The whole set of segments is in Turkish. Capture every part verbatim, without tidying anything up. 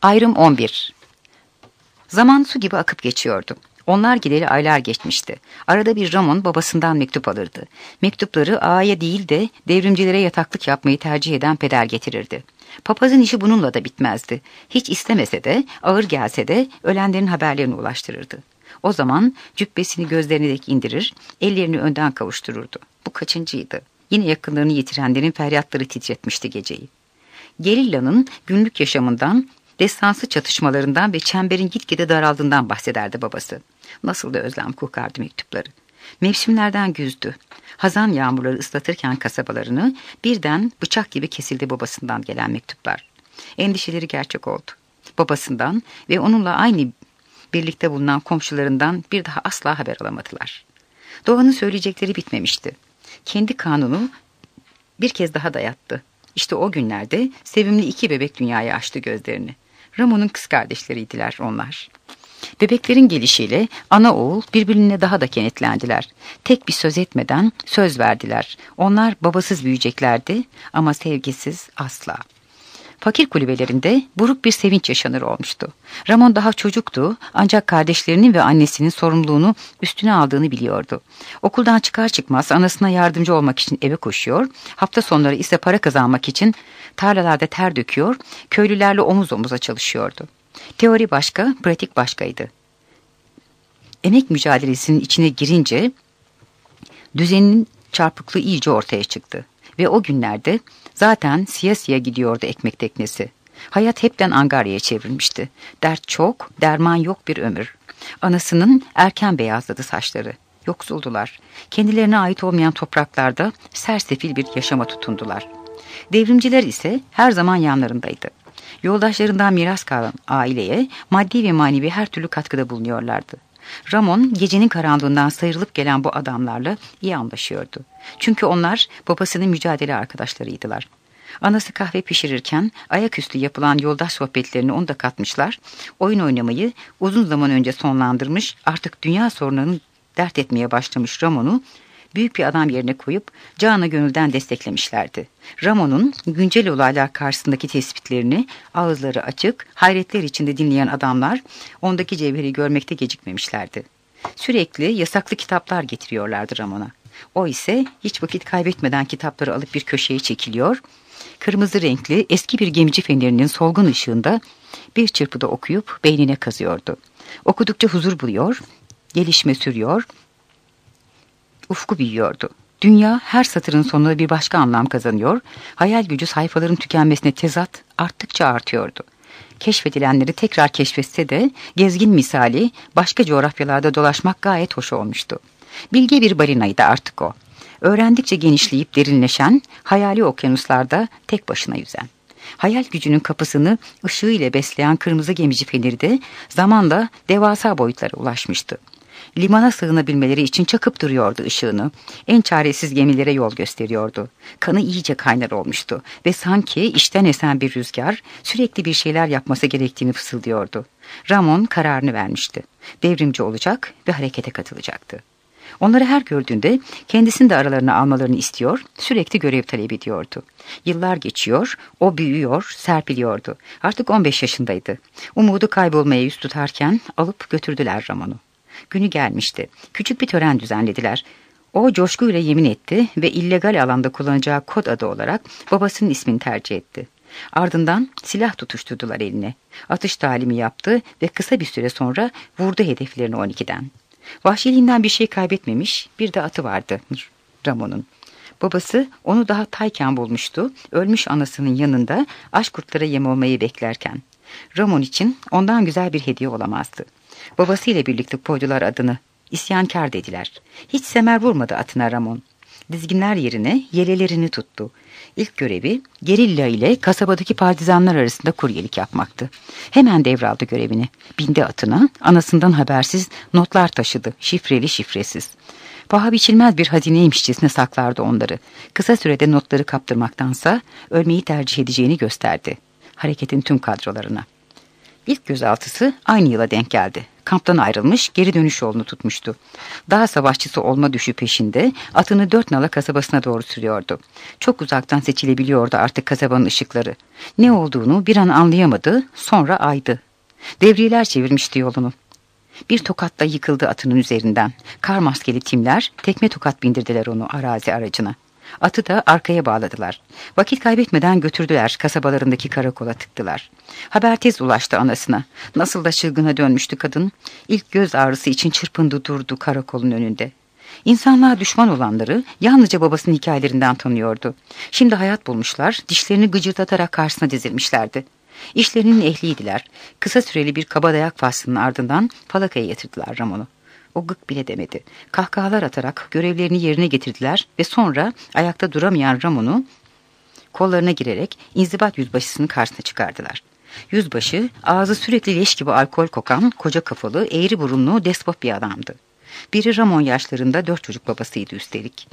Ayrım on bir. Zaman su gibi akıp geçiyordu. Onlar gideli aylar geçmişti. Arada bir Ramon babasından mektup alırdı. Mektupları ağaya değil de devrimcilere yataklık yapmayı tercih eden peder getirirdi. Papazın işi bununla da bitmezdi. Hiç istemese de, ağır gelse de ölenlerin haberlerini ulaştırırdı. O zaman cübbesini gözlerine dek indirir, ellerini önden kavuştururdu. Bu kaçıncıydı? Yine yakınlarını yitirenlerin feryatları titretmişti geceyi. Gerilla'nın günlük yaşamından, destansı çatışmalarından ve çemberin gitgide daraldığından bahsederdi babası. Nasıl da özlem kokardı mektupları. Mevsimlerden güzdü. Hazan yağmurları ıslatırken kasabalarını birden bıçak gibi kesildi babasından gelen mektuplar. Endişeleri gerçek oldu. Babasından ve onunla aynı birlikte bulunan komşularından bir daha asla haber alamadılar. Doğanın söyleyecekleri bitmemişti. Kendi kanunu bir kez daha dayattı. İşte o günlerde sevimli iki bebek dünyaya açtı gözlerini. Ramon'un kız kardeşleriydiler onlar. Bebeklerin gelişiyle ana oğul birbirine daha da kenetlendiler. Tek bir söz etmeden söz verdiler. Onlar babasız büyüyeceklerdi ama sevgisiz asla. Fakir kulübelerinde buruk bir sevinç yaşanır olmuştu. Ramon daha çocuktu ancak kardeşlerinin ve annesinin sorumluluğunu üstüne aldığını biliyordu. Okuldan çıkar çıkmaz anasına yardımcı olmak için eve koşuyor, hafta sonları ise para kazanmak için tarlalarda ter döküyor, köylülerle omuz omuza çalışıyordu. Teori başka, pratik başkaydı. Emek mücadelesinin içine girince düzenin çarpıklığı iyice ortaya çıktı. Ve o günlerde zaten siyasiye gidiyordu ekmek teknesi. Hayat hepten angaryaya çevrilmişti. Dert çok, derman yok bir ömür. Anasının erken beyazladı saçları. Yoksuldular. Kendilerine ait olmayan topraklarda sersefil bir yaşama tutundular. Devrimciler ise her zaman yanlarındaydı. Yoldaşlarından miras kalan aileye maddi ve manevi her türlü katkıda bulunuyorlardı. Ramon gecenin karanlığından sıyrılıp gelen bu adamlarla iyi anlaşıyordu. Çünkü onlar babasının mücadele arkadaşlarıydılar. Anası kahve pişirirken ayaküstü yapılan yoldaş sohbetlerini onu da katmışlar. Oyun oynamayı uzun zaman önce sonlandırmış, artık dünya sorunlarını dert etmeye başlamış Ramon'u büyük bir adam yerine koyup canı gönülden desteklemişlerdi. Ramon'un güncel olaylar karşısındaki tespitlerini ağızları açık, hayretler içinde dinleyen adamlar ondaki cevheri görmekte gecikmemişlerdi. Sürekli yasaklı kitaplar getiriyorlardı Ramon'a. O ise hiç vakit kaybetmeden kitapları alıp bir köşeye çekiliyor, kırmızı renkli eski bir gemici fenerinin solgun ışığında bir çırpıda okuyup beynine kazıyordu. Okudukça huzur buluyor, gelişme sürüyor, ufku büyüyordu. Dünya her satırın sonunda bir başka anlam kazanıyor, hayal gücü sayfaların tükenmesine tezat arttıkça artıyordu. Keşfedilenleri tekrar keşfetse de gezgin misali başka coğrafyalarda dolaşmak gayet hoş olmuştu. Bilge bir balinaydı artık o. Öğrendikçe genişleyip derinleşen, hayali okyanuslarda tek başına yüzen. Hayal gücünün kapısını ışığı ile besleyen kırmızı gemici feneri de zamanla devasa boyutlara ulaşmıştı. Limana sığınabilmeleri için çakıp duruyordu ışığını. En çaresiz gemilere yol gösteriyordu. Kanı iyice kaynar olmuştu ve sanki içten esen bir rüzgar sürekli bir şeyler yapması gerektiğini fısıldıyordu. Ramon kararını vermişti. Devrimci olacak ve harekete katılacaktı. Onları her gördüğünde kendisini de aralarına almalarını istiyor, sürekli görev talep ediyordu. Yıllar geçiyor, o büyüyor, serpiliyordu. Artık on beş yaşındaydı. Umudu kaybolmaya yüz tutarken alıp götürdüler Ramon'u. Günü gelmişti. Küçük bir tören düzenlediler. O coşkuyla yemin etti ve illegal alanda kullanacağı kod adı olarak babasının ismini tercih etti. Ardından silah tutuşturdular eline. Atış talimi yaptı ve kısa bir süre sonra vurdu hedeflerini on ikiden. Vahşiliğinden bir şey kaybetmemiş, bir de atı vardı Ramon'un. Babası onu daha tayken bulmuştu, ölmüş anasının yanında aşk kurtlara yem olmayı beklerken. Ramon için ondan güzel bir hediye olamazdı. Babasıyla birlikte koydular adını. İsyankar dediler. Hiç semer vurmadı atına Ramon. Dizginler yerine yelelerini tuttu. İlk görevi gerilla ile kasabadaki partizanlar arasında kuryelik yapmaktı. Hemen devraldı görevini. Bindi atına, anasından habersiz notlar taşıdı, şifreli şifresiz. Paha biçilmez bir hazineymişçesine saklardı onları. Kısa sürede notları kaptırmaktansa ölmeyi tercih edeceğini gösterdi hareketin tüm kadrolarına. İlk gözaltısı aynı yıla denk geldi. kamptan ayrılmış, geri dönüş yolunu tutmuştu. Dağ savaşçısı olma düşü peşinde atını dört nala kasabasına doğru sürüyordu. Çok uzaktan seçilebiliyordu artık kasabanın ışıkları. Ne olduğunu bir an anlayamadı, sonra aydı. Devriler çevirmişti yolunu. Bir tokatla yıkıldı atının üzerinden. Kar maskeli timler tekme tokat bindirdiler onu arazi aracına. Atı da arkaya bağladılar. Vakit kaybetmeden götürdüler, kasabalarındaki karakola tıktılar. Haber tez ulaştı anasına. Nasıl da çılgına dönmüştü kadın. İlk göz ağrısı için çırpındı durdu karakolun önünde. İnsanlığa düşman olanları yalnızca babasının hikayelerinden tanıyordu. Şimdi hayat bulmuşlar, dişlerini gıcırdatarak karşısına dizilmişlerdi. İşlerinin ehliydiler. Kısa süreli bir kabadayak faslının ardından falakaya yatırdılar Ramon'u. O gık bile demedi. Kahkahalar atarak görevlerini yerine getirdiler ve sonra ayakta duramayan Ramon'u kollarına girerek inzibat yüzbaşısının karşısına çıkardılar. Yüzbaşı ağzı sürekli leş gibi alkol kokan, koca kafalı, eğri burunlu despot bir adamdı. Biri Ramon yaşlarında, dört çocuk babasıydı üstelik.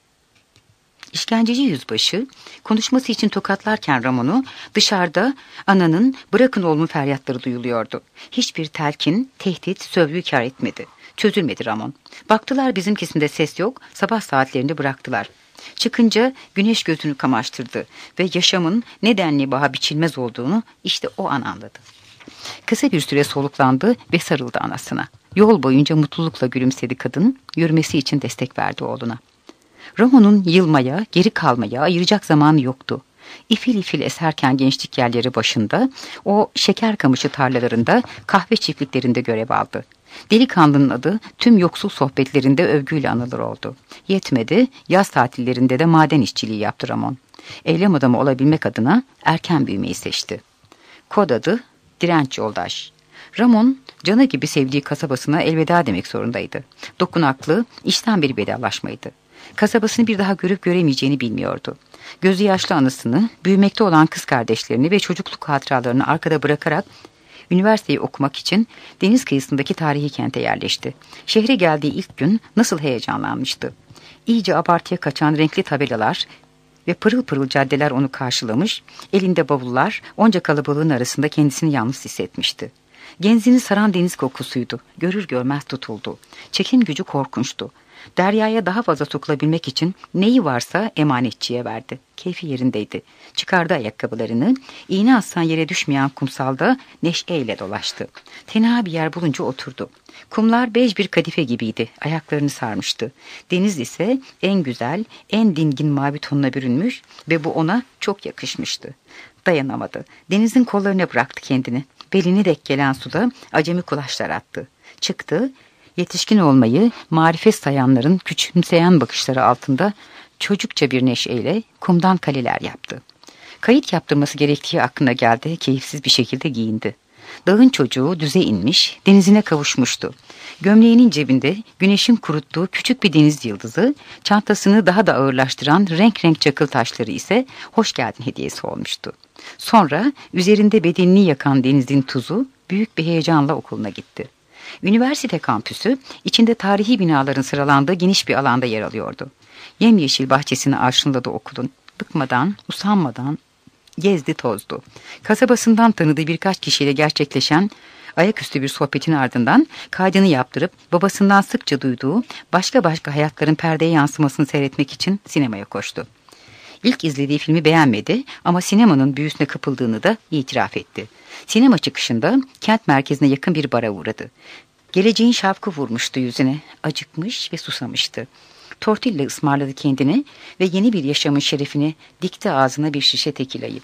İşkenceci yüzbaşı konuşması için tokatlarken Ramon'u dışarıda ananın bırakın oğlumu feryatları duyuluyordu. Hiçbir telkin, tehdit, sövgü kâr etmedi. Çözülmedi Ramon. Baktılar bizimkisinde ses yok, sabah saatlerinde bıraktılar. Çıkınca güneş gözünü kamaştırdı ve yaşamın nedenli baha biçilmez olduğunu işte o an anladı. Kısa bir süre soluklandı ve sarıldı anasına. Yol boyunca mutlulukla gülümsedi kadın, yürümesi için destek verdi oğluna. Ramon'un yılmaya, geri kalmaya ayıracak zamanı yoktu. İfil ifil eserken gençlik yerleri başında, o şeker kamışı tarlalarında, kahve çiftliklerinde görev aldı. Delikanlının adı tüm yoksul sohbetlerinde övgüyle anılır oldu. Yetmedi, yaz tatillerinde de maden işçiliği yaptı Ramon. Eylem adamı olabilmek adına erken büyümeyi seçti. Kod adı Direnç Yoldaş. Ramon, canı gibi sevdiği kasabasına elveda demek zorundaydı. Dokunaklı, işten bir vedalaşmaydı. Kasabasını bir daha görüp göremeyeceğini bilmiyordu. Gözü yaşlı anısını, büyümekte olan kız kardeşlerini ve çocukluk hatıralarını arkada bırakarak üniversiteyi okumak için deniz kıyısındaki tarihi kente yerleşti. Şehre geldiği ilk gün nasıl heyecanlanmıştı. İyice abartıya kaçan renkli tabelalar ve pırıl pırıl caddeler onu karşılamış, elinde bavullar, onca kalabalığın arasında kendisini yalnız hissetmişti. Genzini saran deniz kokusuydu. Görür görmez tutuldu. Çekim gücü korkunçtu. Deryaya daha fazla sokulabilmek için neyi varsa emanetçiye verdi. Keyfi yerindeydi. Çıkardı ayakkabılarını, iğne atsan yere düşmeyen kumsalda neşeyle dolaştı. Tenha bir yer bulunca oturdu. Kumlar bej bir kadife gibiydi. Ayaklarını sarmıştı. Deniz ise en güzel, en dingin mavi tonuna bürünmüş ve bu ona çok yakışmıştı. Dayanamadı. Denizin kollarına bıraktı kendini. Beline dek gelen suda acemi kulaçlar attı. Çıktı. Yetişkin olmayı marifet sayanların küçümseyen bakışları altında çocukça bir neşeyle kumdan kaleler yaptı. Kayıt yaptırması gerektiği aklına geldi, keyifsiz bir şekilde giyindi. Dağın çocuğu düze inmiş, denizine kavuşmuştu. Gömleğinin cebinde güneşin kuruttuğu küçük bir deniz yıldızı, çantasını daha da ağırlaştıran renk renk çakıl taşları ise hoş geldin hediyesi olmuştu. Sonra üzerinde bedenini yakan denizin tuzu büyük bir heyecanla okuluna gitti. Üniversite kampüsü içinde tarihi binaların sıralandığı geniş bir alanda yer alıyordu. Yemyeşil bahçesini arşınladı okulun. Bıkmadan, usanmadan gezdi tozdu. Kasabasından tanıdığı birkaç kişiyle gerçekleşen ayaküstü bir sohbetin ardından kaydını yaptırıp babasından sıkça duyduğu başka başka hayatların perdeye yansımasını seyretmek için sinemaya koştu. İlk izlediği filmi beğenmedi ama sinemanın büyüsüne kapıldığını da itiraf etti. Sinema çıkışında kent merkezine yakın bir bara uğradı. Geleceğin şapkı vurmuştu yüzüne. Acıkmış ve susamıştı. Tortilla ısmarladı kendini ve yeni bir yaşamın şerefini dikti ağzına bir şişe tekilayı.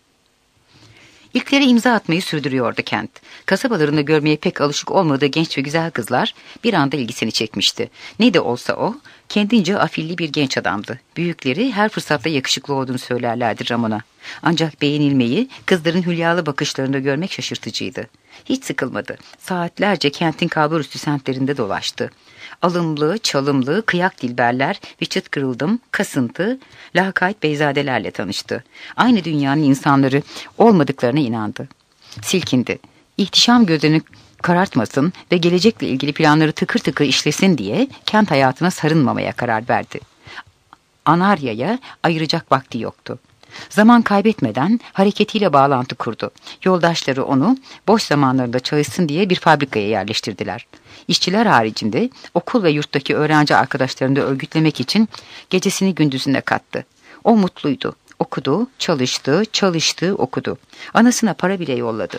İlklere imza atmayı sürdürüyordu kent. Kasabalarında görmeye pek alışık olmadığı genç ve güzel kızlar bir anda ilgisini çekmişti. Ne de olsa o, kendince afilli bir genç adamdı. Büyükleri her fırsatta yakışıklı olduğunu söylerlerdi Ramon'a. Ancak beğenilmeyi kızların hülyalı bakışlarında görmek şaşırtıcıydı. Hiç sıkılmadı. Saatlerce kentin kalburüstü semtlerinde dolaştı. Alımlı, çalımlı, kıyak dilberler ve çıt kırıldım, kasıntı, lakayt beyzadelerle tanıştı. Aynı dünyanın insanları olmadıklarına inandı. Silkindi. İhtişam gözünü karartmasın ve gelecekle ilgili planları tıkır tıkır işlesin diye kent hayatına sarınmamaya karar verdi. Anarya'ya ayıracak vakti yoktu. Zaman kaybetmeden hareketiyle bağlantı kurdu. Yoldaşları onu boş zamanlarında çalışsın diye bir fabrikaya yerleştirdiler. İşçiler haricinde okul ve yurttaki öğrenci arkadaşlarını da örgütlemek için gecesini gündüzüne kattı. O mutluydu. Okudu, çalıştı, çalıştı, okudu. Anasına para bile yolladı.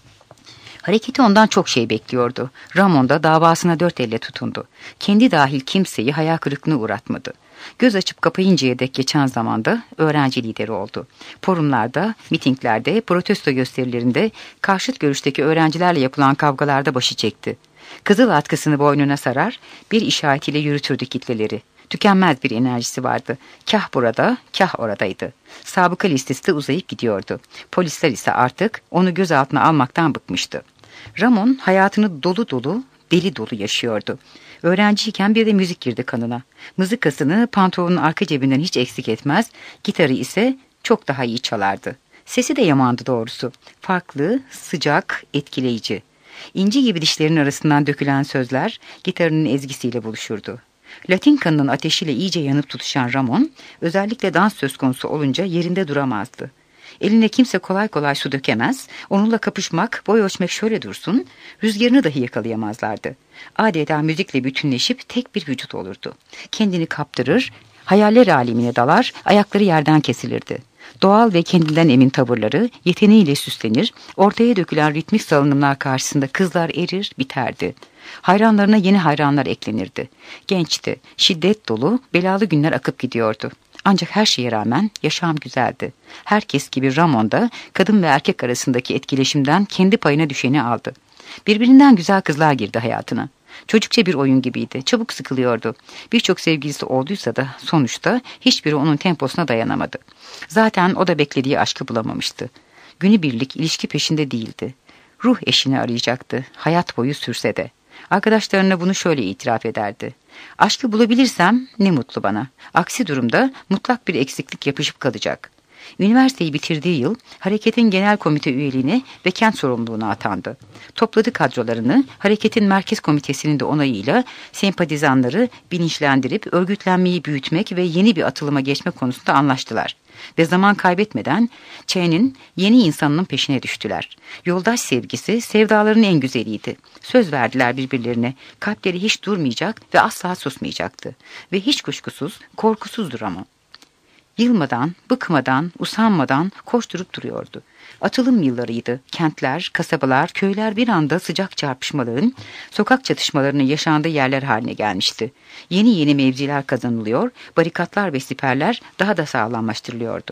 Hareketi ondan çok şey bekliyordu. Ramon da davasına dört elle tutundu. Kendi dahil kimseyi hayal kırıklığına uğratmadı. Göz açıp kapayıncaya dek geçen zamanda öğrenci lideri oldu. Forumlarda, mitinglerde, protesto gösterilerinde, karşıt görüşteki öğrencilerle yapılan kavgalarda başı çekti. Kızıl atkısını boynuna sarar, bir işaretiyle yürütürdü kitleleri. Tükenmez bir enerjisi vardı. Kah burada, kah oradaydı. Sabıka listesi de uzayıp gidiyordu. Polisler ise artık onu gözaltına almaktan bıkmıştı. Ramon hayatını dolu dolu, deli dolu yaşıyordu. Öğrenciyken bir de müzik girdi kanına. Mızıkasını pantolonun arka cebinden hiç eksik etmez, gitarı ise çok daha iyi çalardı. Sesi de yamandı doğrusu. Farklı, sıcak, etkileyici. İnci gibi dişlerinin arasından dökülen sözler gitarının ezgisiyle buluşurdu. Latin kanının ateşiyle iyice yanıp tutuşan Ramon, özellikle dans söz konusu olunca yerinde duramazdı. Eline kimse kolay kolay su dökemez, onunla kapışmak, boy ölçmek şöyle dursun, rüzgarını dahi yakalayamazlardı. Adeta müzikle bütünleşip tek bir vücut olurdu. Kendini kaptırır, hayaller alemine dalar, ayakları yerden kesilirdi. Doğal ve kendinden emin tavırları yeteneğiyle süslenir, ortaya dökülen ritmik salınımlar karşısında kızlar erir, biterdi. Hayranlarına yeni hayranlar eklenirdi. Gençti, şiddet dolu, belalı günler akıp gidiyordu. Ancak her şeye rağmen yaşam güzeldi. Herkes gibi Ramon da kadın ve erkek arasındaki etkileşimden kendi payına düşeni aldı. Birbirinden güzel kızlar girdi hayatına. Çocukça bir oyun gibiydi, çabuk sıkılıyordu. Birçok sevgilisi olduysa da sonuçta hiçbiri onun temposuna dayanamadı. Zaten o da beklediği aşkı bulamamıştı. Günübirlik ilişki peşinde değildi. Ruh eşini arayacaktı, hayat boyu sürse de. Arkadaşlarına bunu şöyle itiraf ederdi. Aşkı bulabilirsem ne mutlu bana. Aksi durumda mutlak bir eksiklik yapışıp kalacak. Üniversiteyi bitirdiği yıl hareketin genel komite üyeliğine ve kent sorumluluğuna atandı. Topladı kadrolarını, hareketin merkez komitesinin de onayıyla sempatizanları bilinçlendirip örgütlenmeyi büyütmek ve yeni bir atılıma geçme konusunda anlaştılar. Ve zaman kaybetmeden Ç'nin yeni insanının peşine düştüler. Yoldaş sevgisi sevdaların en güzeliydi. Söz verdiler birbirlerine. Kalpleri hiç durmayacak ve asla susmayacaktı. Ve hiç kuşkusuz korkusuzdur ama. Yılmadan, bıkmadan, usanmadan koşturup duruyordu. Atılım yıllarıydı. Kentler, kasabalar, köyler bir anda sıcak çarpışmaların, sokak çatışmalarının yaşandığı yerler haline gelmişti. Yeni yeni mevziler kazanılıyor, barikatlar ve siperler daha da sağlamlaştırılıyordu.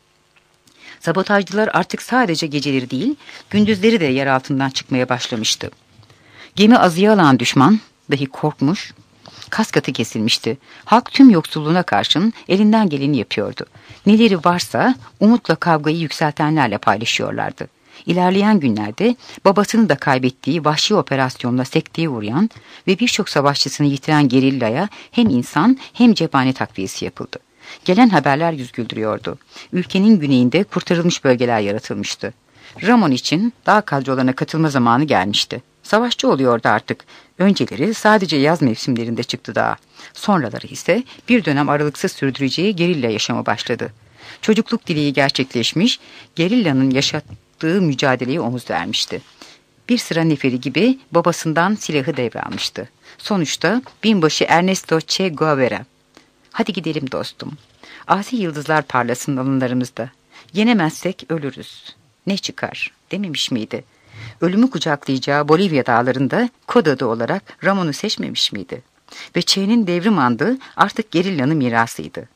Sabotajcılar artık sadece geceleri değil, gündüzleri de yer altından çıkmaya başlamıştı. Gemi azıya alan düşman dahi korkmuş, kas katı kesilmişti. Halk tüm yoksulluğuna karşın elinden geleni yapıyordu. Neleri varsa umutla kavgayı yükseltenlerle paylaşıyorlardı. İlerleyen günlerde babasını da kaybettiği vahşi operasyonla sekteye uğrayan ve birçok savaşçısını yitiren gerillaya hem insan hem cephane takviyesi yapıldı. Gelen haberler yüz güldürüyordu. Ülkenin güneyinde kurtarılmış bölgeler yaratılmıştı. Ramon için dağ kadrolarına katılma zamanı gelmişti. Savaşçı oluyordu artık. Önceleri sadece yaz mevsimlerinde çıktı dağa. Sonraları ise bir dönem aralıksız sürdüreceği gerilla yaşamı başladı. Çocukluk dileği gerçekleşmiş, gerillanın yaşattığı mücadeleye omuz vermişti. Bir sıra neferi gibi babasından silahı devralmıştı. Sonuçta binbaşı Ernesto Che Guevara. Hadi gidelim dostum. Asi yıldızlar parlasın alınlarımızda. Yenemezsek ölürüz. Ne çıkar dememiş miydi? Ölümü kucaklayacağı Bolivya dağlarında kod adı olarak Ramon'u seçmemiş miydi? Ve Che'nin devrim andı artık gerillanın mirasıydı.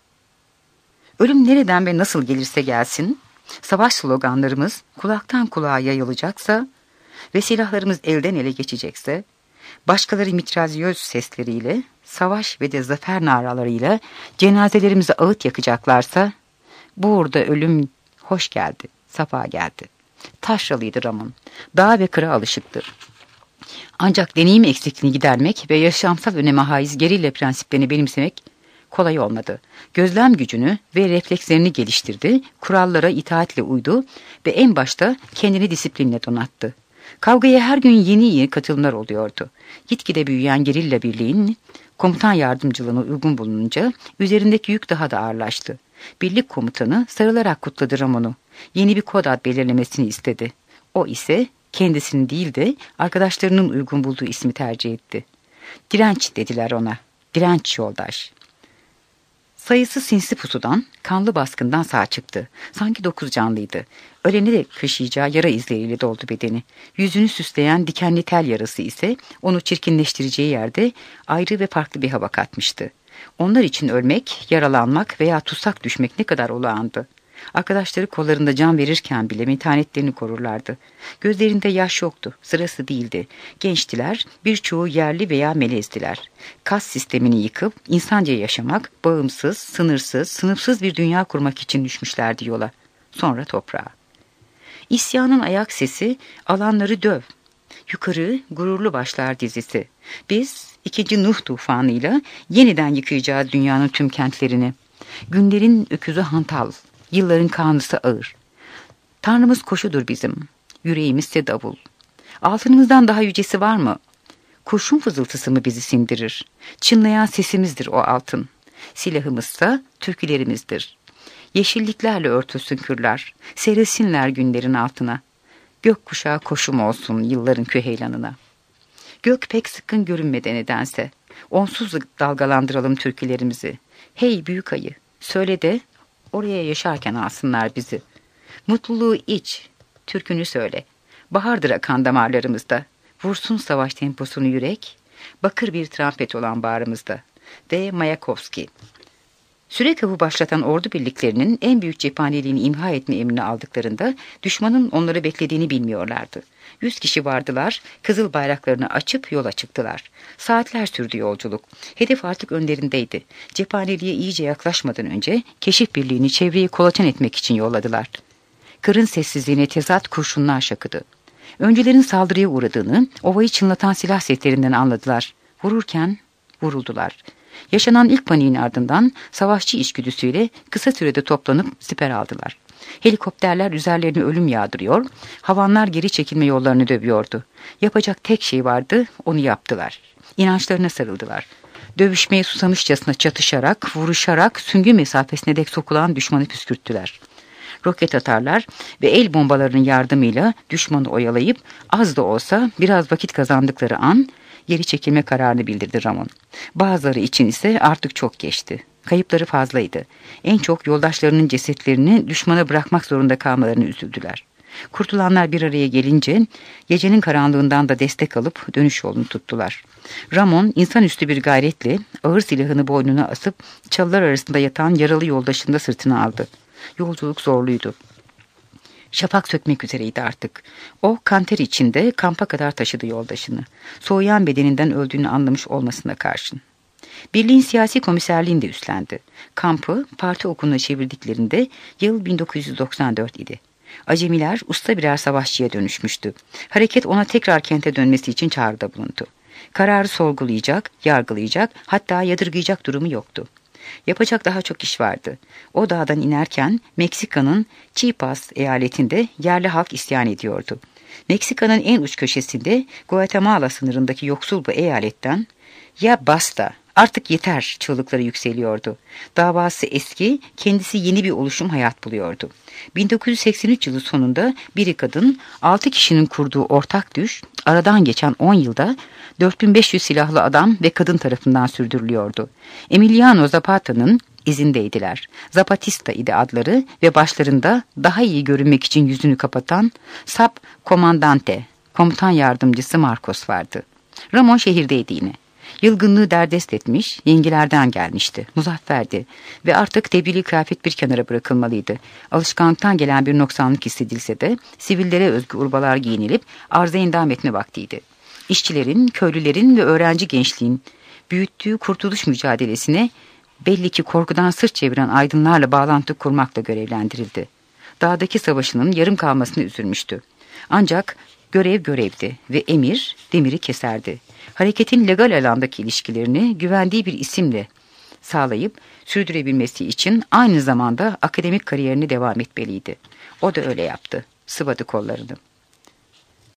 Ölüm nereden ve nasıl gelirse gelsin, savaş sloganlarımız kulaktan kulağa yayılacaksa ve silahlarımız elden ele geçecekse, başkaları mitrazyöz sesleriyle, savaş ve de zafer naralarıyla cenazelerimize ağıt yakacaklarsa, bu uğurda ölüm hoş geldi, safa geldi. Taşralıydı Ramon. Dağ ve kıra alışıktır. Ancak deneyim eksikliğini gidermek ve yaşamsal öneme haiz gerilla prensiplerini benimsemek kolay olmadı. Gözlem gücünü ve reflekslerini geliştirdi, kurallara itaatle uydu ve en başta kendini disiplinle donattı. Kavgaya her gün yeni yeni katılımlar oluyordu. Gitgide büyüyen gerilla birliğinin komutan yardımcılığına uygun bulununca üzerindeki yük daha da ağırlaştı. Birlik komutanı sarılarak kutladı Ramon'u. Yeni bir kod ad belirlemesini istedi. O ise kendisini değil de arkadaşlarının uygun bulduğu ismi tercih etti. Direnç dediler ona. Direnç yoldaş. Sayısı sinsi pusudan, kanlı baskından sağ çıktı. Sanki dokuz canlıydı. Öleni de kaşıyacağı yara izleriyle doldu bedeni. Yüzünü süsleyen dikenli tel yarası ise onu çirkinleştireceği yerde ayrı ve farklı bir hava katmıştı. Onlar için ölmek, yaralanmak veya tutsak düşmek ne kadar olağandı. Arkadaşları kollarında can verirken bile metanetlerini korurlardı. Gözlerinde yaş yoktu, sırası değildi. Gençtiler, birçoğu yerli veya melezdiler. Kas sistemini yıkıp insanca yaşamak, bağımsız, sınırsız, sınıfsız bir dünya kurmak için düşmüşlerdi yola. Sonra toprağa. İsyanın ayak sesi, alanları döv. Yukarı gururlu başlar dizisi. Biz ikinci Nuh tufanıyla yeniden yıkayacağız dünyanın tüm kentlerini. Günlerin öküzü hantal. Yılların kanlısı ağır. Tanrımız koşudur bizim. Yüreğimizse davul. Altınımızdan daha yücesi var mı? Kurşun fızıltısı mı bizi sindirir? Çınlayan sesimizdir o altın. Silahımızsa türkülerimizdir. Yeşilliklerle örtülsün kürler. Serilsinler günlerin altına. Gökkuşağı koşum olsun yılların küheylanına. Gök pek sıkın görünmedi nedense. Onsuz dalgalandıralım türkülerimizi. Hey büyük ayı, söyle de oraya yaşarken alsınlar bizi. Mutluluğu iç, türkünü söyle. Bahardır akan damarlarımızda. Vursun savaş temposunu yürek. Bakır bir trompet olan bağrımızda. D. Mayakovski. Sürek avı başlatan ordu birliklerinin en büyük cephaneliğini imha etme emrini aldıklarında düşmanın onları beklediğini bilmiyorlardı. Yüz kişi vardılar, kızıl bayraklarını açıp yola çıktılar. Saatler sürdü yolculuk. Hedef artık önlerindeydi. Cephaneliğe iyice yaklaşmadan önce keşif birliğini çevreyi kolaçan etmek için yolladılar. Kırın sessizliğine tezat kurşunlar şakıdı. Öncülerin saldırıya uğradığını, ovayı çınlatan silah seslerinden anladılar. Vururken vuruldular. Yaşanan ilk paniğin ardından savaşçı içgüdüsüyle kısa sürede toplanıp siper aldılar. Helikopterler üzerlerine ölüm yağdırıyor, havanlar geri çekilme yollarını dövüyordu. Yapacak tek şey vardı, onu yaptılar. İnançlarına sarıldılar. Dövüşmeye susamışçasına çatışarak, vuruşarak süngü mesafesine dek sokulan düşmanı püskürttüler. Roket atarlar ve el bombalarının yardımıyla düşmanı oyalayıp az da olsa biraz vakit kazandıkları an geri çekilme kararını bildirdi Ramon. Bazıları için ise artık çok geçti. Kayıpları fazlaydı. En çok yoldaşlarının cesetlerini düşmana bırakmak zorunda kalmalarını üzüldüler. Kurtulanlar bir araya gelince gecenin karanlığından da destek alıp dönüş yolunu tuttular. Ramon insanüstü bir gayretle ağır silahını boynuna asıp çalılar arasında yatan yaralı yoldaşını da sırtına aldı. Yolculuk zorluydu. Şafak sökmek üzereydi artık. O kanter içinde kampa kadar taşıdı yoldaşını. Soğuyan bedeninden öldüğünü anlamış olmasına karşın. Birliğin siyasi komiserliğini de üstlendi. Kampı parti okuluna çevirdiklerinde yıl bin dokuz yüz doksan dört idi. Acemiler usta birer savaşçıya dönüşmüştü. Hareket ona tekrar kente dönmesi için çağrıda bulundu. Kararı sorgulayacak, yargılayacak, hatta yadırgayacak durumu yoktu. Yapacak daha çok iş vardı. O dağdan inerken Meksika'nın Chiapas eyaletinde yerli halk isyan ediyordu. Meksika'nın en uç köşesinde Guatemala sınırındaki yoksul bu eyaletten "Ya basta, artık yeter" çığlıkları yükseliyordu. Davası eski, kendisi yeni bir oluşum hayat buluyordu. bin dokuz yüz seksen üç yılı sonunda biri kadın, altı kişinin kurduğu ortak düş, aradan geçen on yılda dört bin beş yüz silahlı adam ve kadın tarafından sürdürülüyordu. Emiliano Zapata'nın izindeydiler. Zapatista idi adları ve başlarında daha iyi görünmek için yüzünü kapatan Sub Komandante, komutan yardımcısı Marcos vardı. Ramon şehirdeydi yine. Yılgınlığı derdest etmiş, yengilerden gelmişti, muzafferdi ve artık tebdili kıyafet bir kenara bırakılmalıydı. Alışkanlıktan gelen bir noksanlık hissedilse de sivillere özgü urbalar giyinilip arıza endam etme vaktiydi. İşçilerin, köylülerin ve öğrenci gençliğin büyüttüğü kurtuluş mücadelesine belli ki korkudan sırt çeviren aydınlarla bağlantı kurmakla görevlendirildi. Dağdaki savaşının yarım kalmasına üzülmüştü. Ancak görev görevdi ve emir demiri keserdi. Hareketin legal alandaki ilişkilerini güvendiği bir isimle sağlayıp sürdürebilmesi için aynı zamanda akademik kariyerini devam etmeliydi. O da öyle yaptı. Sıvadı kollarını.